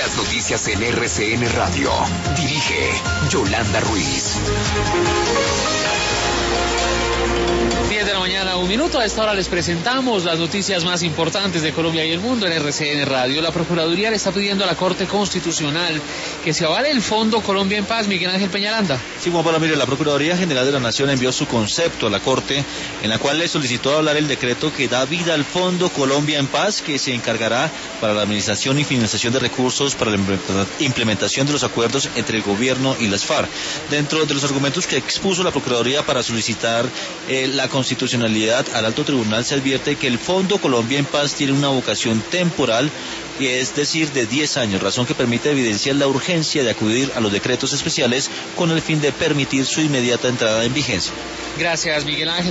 Las noticias en RCN Radio. Dirige Yolanda Ruiz. 10 de la mañana, 1 minuto. A esta hora les presentamos las noticias más importantes de Colombia y el mundo en RCN Radio. La Procuraduría le está pidiendo a la Corte Constitucional que se avale el Fondo Colombia en Paz. Miguel Ángel Peñaranda. Sí, Juan Pablo, mire, la Procuraduría General de la Nación envió su concepto a la Corte, en la cual le solicitó hablar el decreto que da vida al Fondo Colombia en Paz, que se encargará para la administración y financiación de recursos para la implementación de los acuerdos entre el gobierno y las FARC. Dentro de los argumentos que expuso la Procuraduría para solicitar la constitucionalidad al Alto Tribunal, se advierte que el Fondo Colombia en Paz tiene una vocación temporal, es decir, de 10 años, razón que permite evidenciar la urgencia de acudir a los decretos especiales con el fin de permitir su inmediata entrada en vigencia. Gracias, Miguel Ángel.